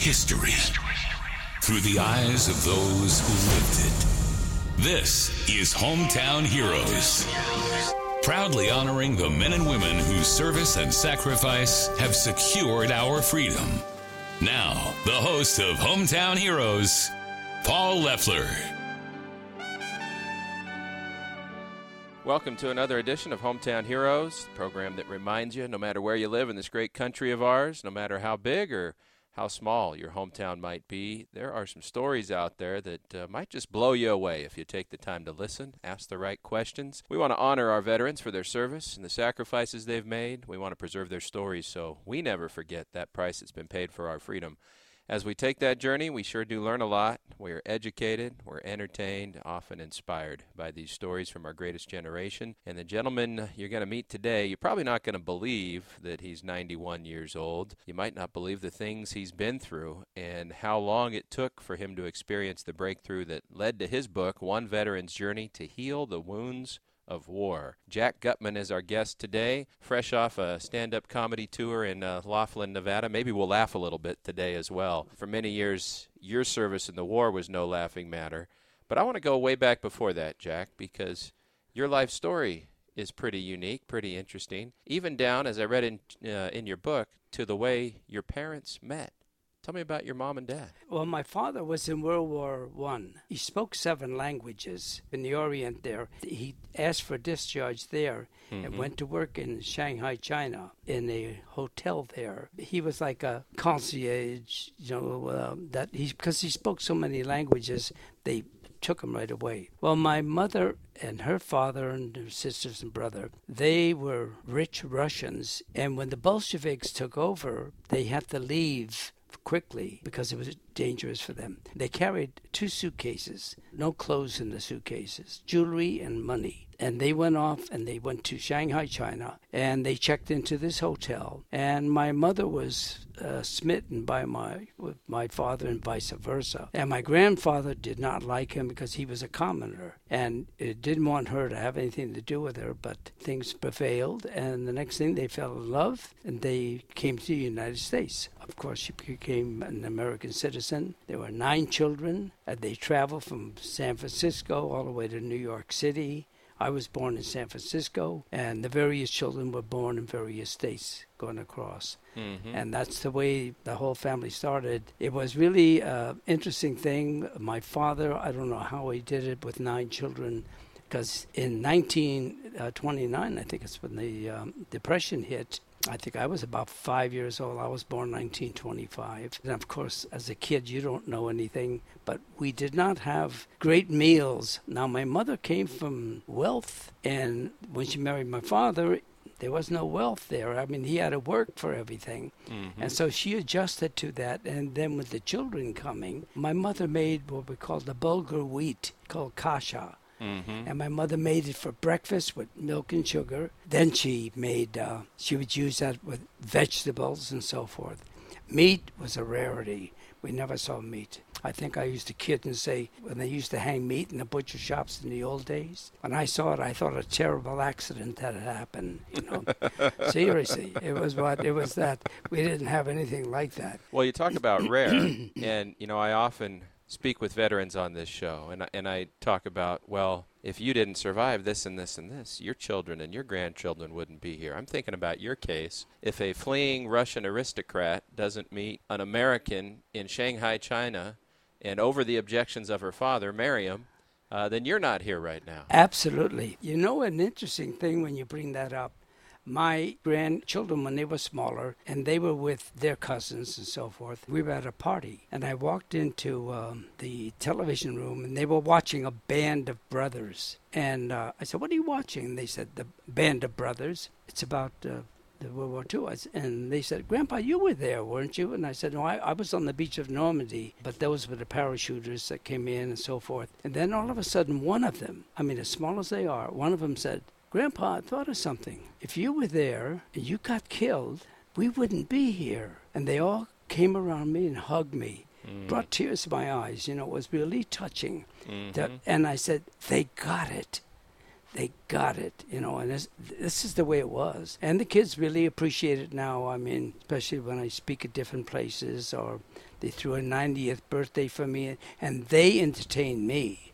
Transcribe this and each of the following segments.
history through the eyes of those who lived it. This is Hometown Heroes, proudly honoring the men and women whose service and sacrifice have secured our freedom. Now, the host of Hometown Heroes, Paul Leffler. Welcome to another edition of Hometown Heroes, the program that reminds you, no matter where you live in this great country of ours, no matter how big or how small your hometown might be, there are some stories out there that might just blow you away if you take the time to listen, ask the right questions. We want to honor our veterans for their service and the sacrifices they've made. We want to preserve their stories so we never forget that price that's been paid for our freedom. As we take that journey, we sure do learn a lot. We're educated, we're entertained, often inspired by these stories from our greatest generation. And the gentleman you're going to meet today, you're probably not going to believe that he's 91 years old. You might not believe the things he's been through and how long it took for him to experience the breakthrough that led to his book, One Veteran's Journey to Heal the Wounds of War. Jack Gutman is our guest today, fresh off a stand-up comedy tour in Laughlin, Nevada. Maybe we'll laugh a little bit today as well. For many years, your service in the war was no laughing matter. But I want to go way back before that, Jack, because your life story is pretty unique, pretty interesting, even down, as I read in your book, to the way your parents met. Tell me about your mom and dad. Well, my father was in World War I. He spoke 7 languages in the Orient there. He asked for discharge there and went to work in Shanghai, China, in a hotel there. He was like a concierge, because he spoke so many languages, they took him right away. Well, my mother and her father and her sisters and brother, they were rich Russians. And when the Bolsheviks took over, they had to leave quickly because it was dangerous for them. They carried 2 suitcases, no clothes in the suitcases, jewelry and money. And they went off and they went to Shanghai, China, and they checked into this hotel. And my mother was smitten by my father and vice versa. And my grandfather did not like him because he was a commoner and didn't want her to have anything to do with her, but things prevailed. And the next thing, they fell in love and they came to the United States. Of course, she became an American citizen. There were 9 children. They traveled from San Francisco all the way to New York City. I was born in San Francisco, and the various children were born in various states going across. And that's the way the whole family started. It was really an interesting thing. My father, I don't know how he did it with 9 children, because in 1929, I think it's when the Depression hit, I think I was about 5 years old. I was born in 1925. And of course, as a kid, you don't know anything, but we did not have great meals. Now, my mother came from wealth, and when she married my father, there was no wealth there. I mean, he had to work for everything. And so she adjusted to that. And then with the children coming, my mother made what we call the bulgur wheat, called kasha. And my mother made it for breakfast with milk and sugar. Then she would use that with vegetables and so forth. Meat was a rarity. We never saw meat. I think I used to kid and say, when they used to hang meat in the butcher shops in the old days, when I saw it, I thought a terrible accident had happened. Seriously, it was that. We didn't have anything like that. Well, you talk about rare, and I often speak with veterans on this show, and I talk about, well, if you didn't survive this and this and this, your children and your grandchildren wouldn't be here. I'm thinking about your case. If a fleeing Russian aristocrat doesn't meet an American in Shanghai, China, and over the objections of her father, marry him, then you're not here right now. Absolutely. You know, an interesting thing when you bring that up, my grandchildren, when they were smaller, and they were with their cousins and so forth, we were at a party. And I walked into the television room, and they were watching a Band of Brothers. And I said, "What are you watching?" And they said, "The Band of Brothers. It's about the World War II. And they said, "Grandpa, you were there, weren't you?" And I said, "No, I was on the beach of Normandy, but those were the parachuters that came in and so forth." And then all of a sudden, one of them, I mean, as small as they are, one of them said, "Grandpa, I thought of something. If you were there and you got killed, we wouldn't be here." And they all came around me and hugged me, brought tears to my eyes. It was really touching. And I said, "They got it. they got it, and this is the way it was. And the kids really appreciate it now. I mean, especially when I speak at different places, or they threw a 90th birthday for me, and they entertain me.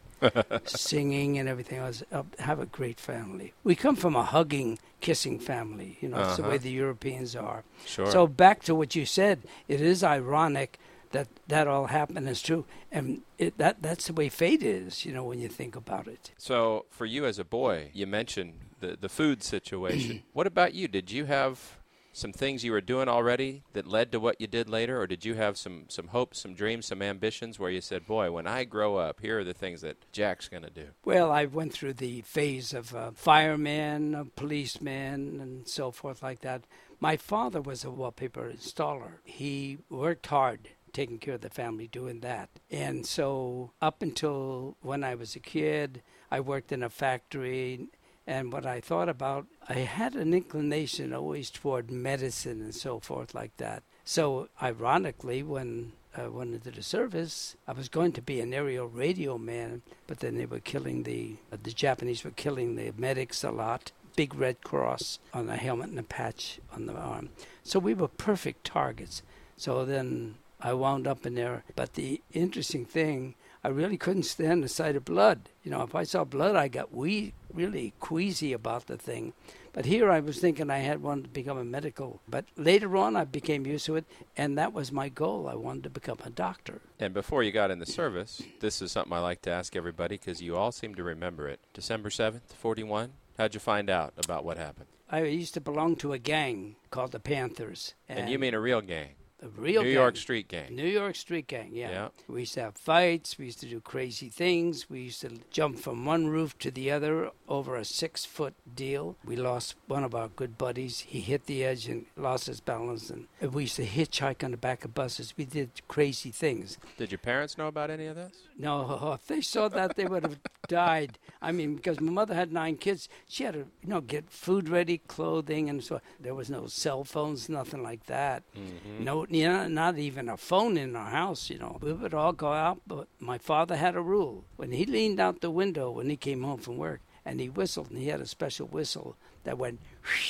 Singing and everything. I have a great family. We come from a hugging, kissing family. It's the way the Europeans are. Sure. So back to what you said, it is ironic that all happened. It's true. And that's the way fate is, when you think about it. So for you as a boy, you mentioned the food situation. What about you? Did you have some things you were doing already that led to what you did later, or did you have some hopes, some dreams, some ambitions where you said, boy, when I grow up, here are the things that Jack's going to do? Well, I went through the phase of fireman, a policeman, and so forth like that. My father was a wallpaper installer. He worked hard taking care of the family doing that. And so up until when I was a kid, I worked in a factory. And what I thought about, I had an inclination always toward medicine and so forth like that. So ironically, when I went into the service, I was going to be an aerial radio man, but then they were killing the Japanese were killing the medics a lot. Big red cross on the helmet and a patch on the arm. So we were perfect targets. So then I wound up in there. But the interesting thing, I really couldn't stand the sight of blood. If I saw blood, I got really queasy about the thing. But here I was thinking I had wanted to become a medical. But later on, I became used to it, and that was my goal. I wanted to become a doctor. And before you got in the service, this is something I like to ask everybody because you all seem to remember it. December 7th, 41, how'd you find out about what happened? I used to belong to a gang called the Panthers. And you mean a real gang? A real New York street gang. New York street gang, yeah. We used to have fights. We used to do crazy things. We used to jump from one roof to the other over a 6-foot deal. We lost one of our good buddies. He hit the edge and lost his balance. And we used to hitchhike on the back of buses. We did crazy things. Did your parents know about any of this? No, if they saw that, they would have died. I mean, because my mother had 9 kids. She had to, get food ready, clothing, and so there was no cell phones, nothing like that. Mm-hmm. No, not even a phone in our house, We would all go out, but my father had a rule. When he leaned out the window when he came home from work, and he whistled, and he had a special whistle that went,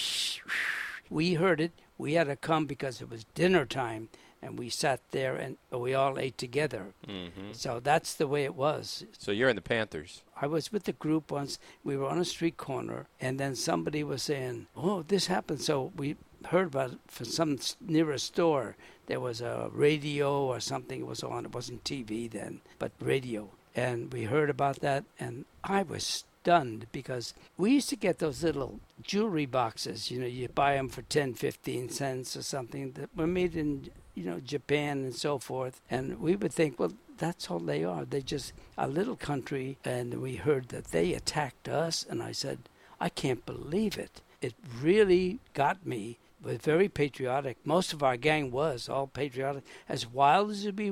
we heard it. We had to come because it was dinner time. And we sat there and we all ate together. Mm-hmm. So that's the way it was. So you're in the Panthers. I was with the group once. We were on a street corner, and then somebody was saying, oh, this happened. So we heard about it from some near a store. There was a radio or something was on. It wasn't TV then, but radio. And we heard about that, and I was stunned because we used to get those little jewelry boxes. You buy them for 10, 15 cents or something that were made in Japan and so forth. And we would think, well, that's all they are. They're just a little country. And we heard that they attacked us. And I said, I can't believe it. It really got me. But very patriotic. Most of our gang was all patriotic. As wild as we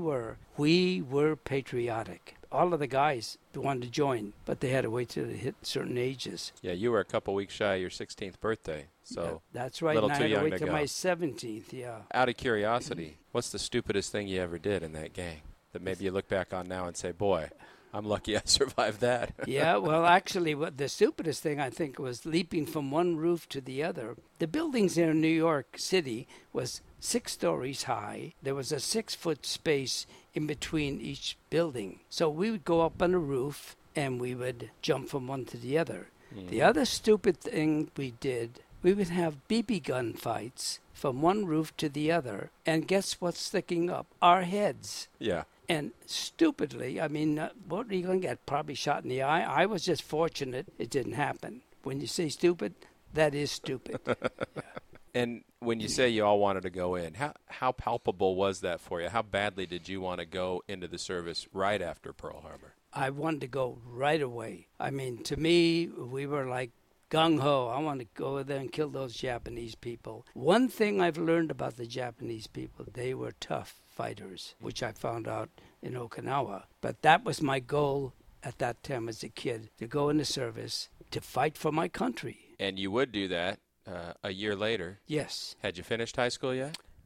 were patriotic. All of the guys wanted to join, but they had to wait till they hit certain ages. Yeah, you were a couple weeks shy of your 16th birthday, so yeah, that's right. little and too I had to young wait to till go. my 17th, yeah. Out of curiosity, what's the stupidest thing you ever did in that gang that maybe you look back on now and say, boy, I'm lucky I survived that? Yeah, well, actually, what the stupidest thing, I think, was leaping from one roof to the other. The buildings there in New York City was 6 stories high. There was a 6-foot space in between each building. So we would go up on the roof, and we would jump from one to the other. Mm. The other stupid thing we did, we would have BB gun fights from one roof to the other. And guess what's sticking up? Our heads. Yeah. And stupidly, I mean, what are you going to get? Probably shot in the eye. I was just fortunate it didn't happen. When you say stupid, that is stupid. Yeah. And when you say you all wanted to go in, how palpable was that for you? How badly did you want to go into the service right after Pearl Harbor? I wanted to go right away. I mean, to me, we were like gung-ho. I want to go there and kill those Japanese people. One thing I've learned about the Japanese people, they were tough fighters, which I found out in Okinawa. But that was my goal at that time as a kid, to go in the service, to fight for my country. And you would do that a year later. Yes. Had you finished high school yet?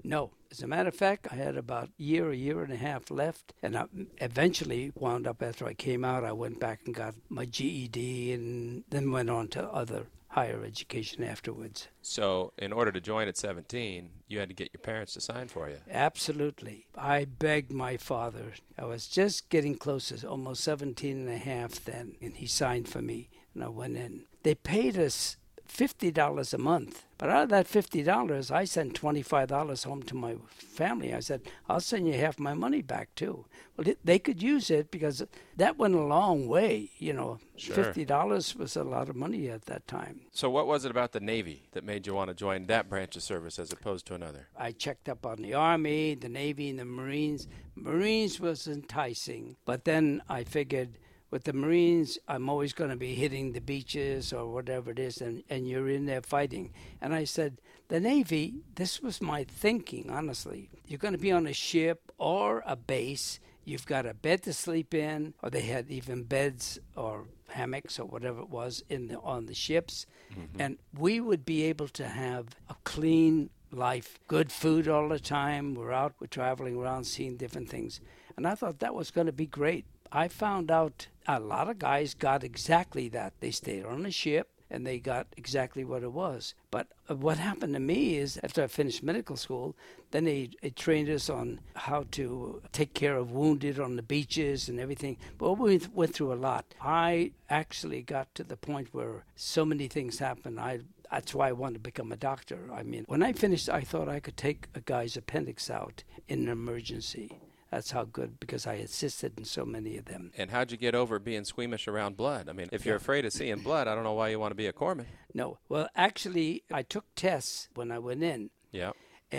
No. As a matter of fact, I had about a year and a half left, and I eventually wound up, after I came out, I went back and got my GED and then went on to other higher education afterwards. So in order to join at 17, you had to get your parents to sign for you. Absolutely. I begged my father. I was just getting close to almost 17 and a half then, and he signed for me, and I went in. They paid us $50 a month. But out of that $50, I sent $25 home to my family. I said, I'll send you half my money back, too. Well, they could use it because that went a long way. You know, Sure. $50 was a lot of money at that time. So what was it about the Navy that made you want to join that branch of service as opposed to another? I checked up on the Army, the Navy, and the Marines. Marines was enticing, but then I figured, with the Marines, I'm always going to be hitting the beaches or whatever it is, and you're in there fighting. And I said, the Navy, this was my thinking, honestly. You're going to be on a ship or a base. You've got a bed to sleep in, or they had even beds or hammocks or whatever it was on the ships. Mm-hmm. And we would be able to have a clean life, good food all the time. We're traveling around, seeing different things. And I thought that was going to be great. I found out a lot of guys got exactly that. They stayed on the ship, and they got exactly what it was. But what happened to me is, after I finished medical school, then they trained us on how to take care of wounded on the beaches and everything. But we went through a lot. I actually got to the point where so many things happened. That's why I wanted to become a doctor. I mean, when I finished, I thought I could take a guy's appendix out in an emergency. That's how good, because I assisted in so many of them. And how'd you get over being squeamish around blood? I mean, if you're afraid of seeing blood, I don't know why you want to be a corpsman. No. Well, actually, I took tests when I went in. Yeah.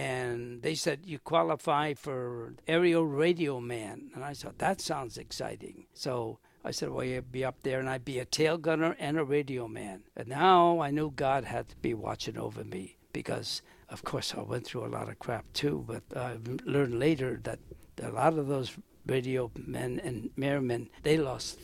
And they said, you qualify for aerial radio man. And I thought, that sounds exciting. So I said, well, you'd be up there, and I'd be a tail gunner and a radio man. And now I knew God had to be watching over me because, of course, I went through a lot of crap too. But I learned later that a lot of those radio men and airmen, they lost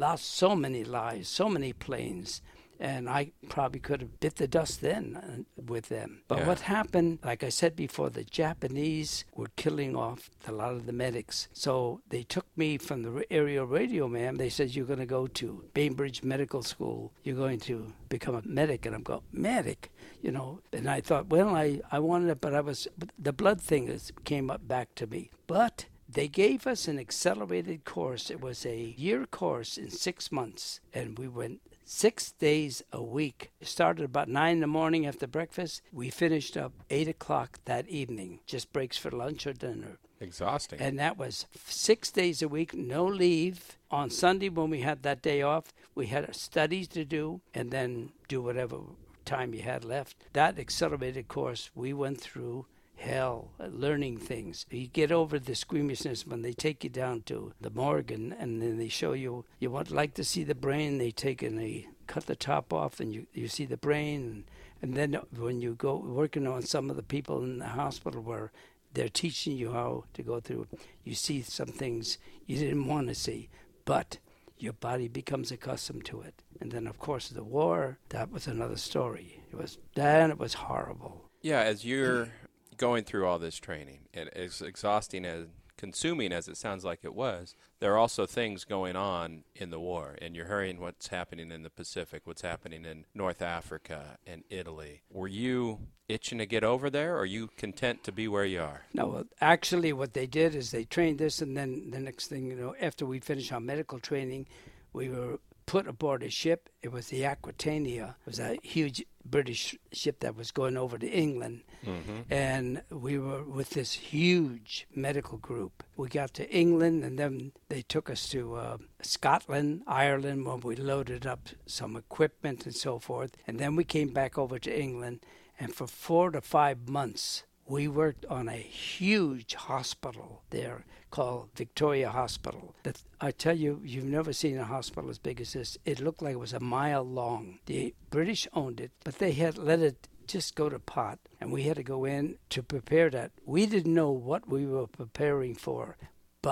so many lives, so many planes. And I probably could have bit the dust then with them. But what happened, like I said before, the Japanese were killing off a lot of the medics. So they took me from the aerial radio man. They said, you're going to go to Bainbridge Medical School. You're going to become a medic. And I'm going, medic? You know, and I thought, well, I wanted it, but the blood thing came up back to me. But they gave us an accelerated course. It was a year course in 6 months, and we went 6 days a week. It started about 9 in the morning after breakfast. We finished up 8 o'clock that evening, just breaks for lunch or dinner. Exhausting. And that was 6 days a week, no leave. On Sunday, when we had that day off, we had studies to do and then do whatever time you had left. That accelerated course, we went through hell, learning things. You get over the squeamishness when they take you down to the morgue and then they show you would like to see the brain. They take and they cut the top off and you see the brain. And then when you go working on some of the people in the hospital where they're teaching you how to go through, you see some things you didn't want to see, but your body becomes accustomed to it. And then, of course, the war, that was another story. It was horrible. Yeah, as you're going through all this training, and as exhausting and consuming as it sounds like it was, there are also things going on in the war, and you're hearing what's happening in the Pacific, what's happening in North Africa and Italy. Were you itching to get over there, or are you content to be where you are? No, actually what they did is they trained us, and then the next thing, after we finished our medical training, we were put aboard a ship. It was the Aquitania. It was a huge British ship that was going over to England. Mm-hmm. And we were with this huge medical group. We got to England, and then they took us to Scotland, Ireland, where we loaded up some equipment and so forth. And then we came back over to England, and for 4 to 5 months, we worked on a huge hospital there called Victoria Hospital. That, I tell you, you've never seen a hospital as big as this. It looked like it was a mile long. The British owned it, but they had let it just go to pot, and we had to go in to prepare that. We didn't know what we were preparing for, but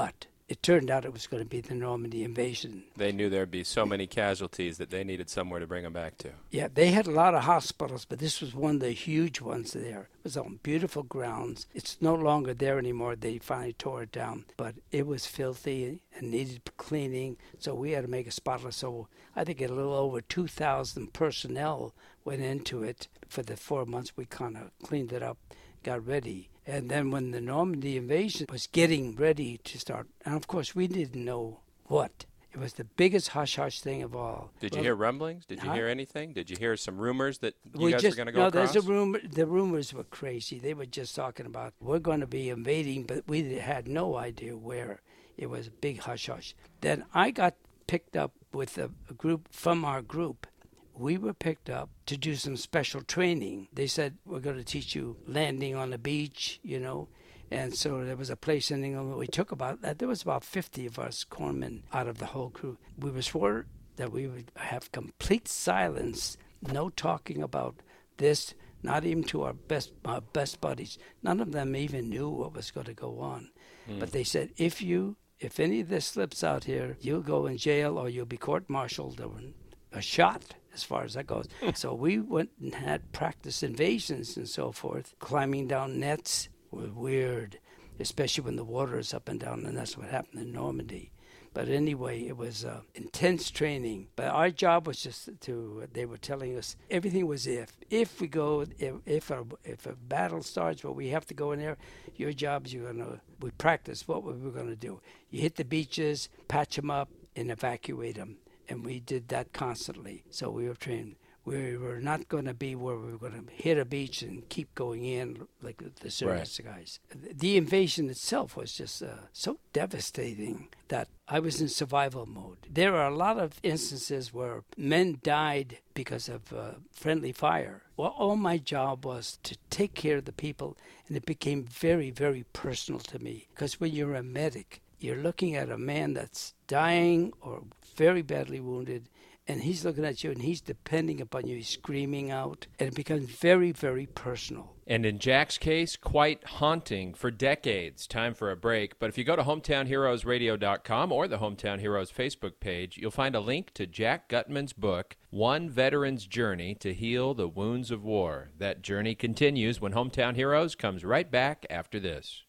it turned out it was going to be the Normandy invasion. They knew there'd be so many casualties that they needed somewhere to bring them back to. Yeah, they had a lot of hospitals, but this was one of the huge ones there. It was on beautiful grounds. It's no longer there anymore. They finally tore it down, but it was filthy and needed cleaning, so we had to make a spotless. So I think a little over 2,000 personnel went into it. For the 4 months, we kind of cleaned it up, got ready. And then when the Normandy invasion was getting ready to start, and of course we didn't know what. It was the biggest hush-hush thing of all. Did you hear rumblings? Did you hear anything? Did you hear some rumors that you guys were going to go across? No, there's a rumor. The rumors were crazy. They were just talking about, we're going to be invading, but we had no idea where. It was a big hush-hush. Then I got picked up with a group from our group. We were picked up to do some special training. They said, we're going to teach you landing on the beach, And so there was a place in England where we took there was about 50 of us corpsmen out of the whole crew. We were sworn that we would have complete silence, no talking about this, not even to our best buddies. None of them even knew what was going to go on. But they said, if any of this slips out here, you'll go in jail or you'll be court-martialed or a shot, as far as that goes. So we went and had practice invasions and so forth. Climbing down nets was weird, especially when the water is up and down, and that's what happened in Normandy. But anyway, it was intense training. But our job was just they were telling us everything was if we go, if a battle starts where we have to go in there, your job is we practice what we were going to do. You hit the beaches, patch them up, and evacuate them. And we did that constantly. So we were trained. We were not going to be where we were going to hit a beach and keep going in like the service guys. The invasion itself was just so devastating that I was in survival mode. There are a lot of instances where men died because of friendly fire. Well, all my job was to take care of the people, and it became very, very personal to me. Because when you're a medic, you're looking at a man that's dying or very badly wounded, and he's looking at you and he's depending upon you. He's screaming out, and it becomes very, very personal. And in Jack's case, quite haunting for decades. Time for a break. But if you go to hometownheroesradio.com or the Hometown Heroes Facebook page, you'll find a link to Jack Gutman's book, One Veteran's Journey to Heal the Wounds of War. That journey continues when Hometown Heroes comes right back after this.